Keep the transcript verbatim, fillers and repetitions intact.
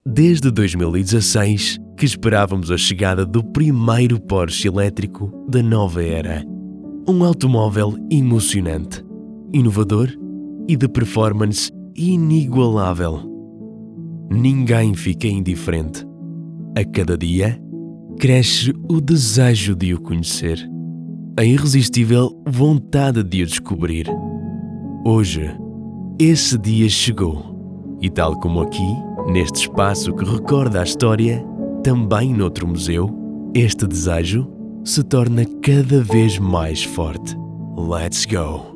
Desde dois mil e dezasseis que esperávamos a chegada do primeiro Porsche elétrico da nova era. Um automóvel emocionante, inovador e de performance inigualável. Ninguém fica indiferente. A cada dia, cresce o desejo de o conhecer, a irresistível vontade de o descobrir. Hoje, esse dia chegou e, tal como aqui, neste espaço que recorda a história, também noutro museu, este desejo se torna cada vez mais forte. Let's go!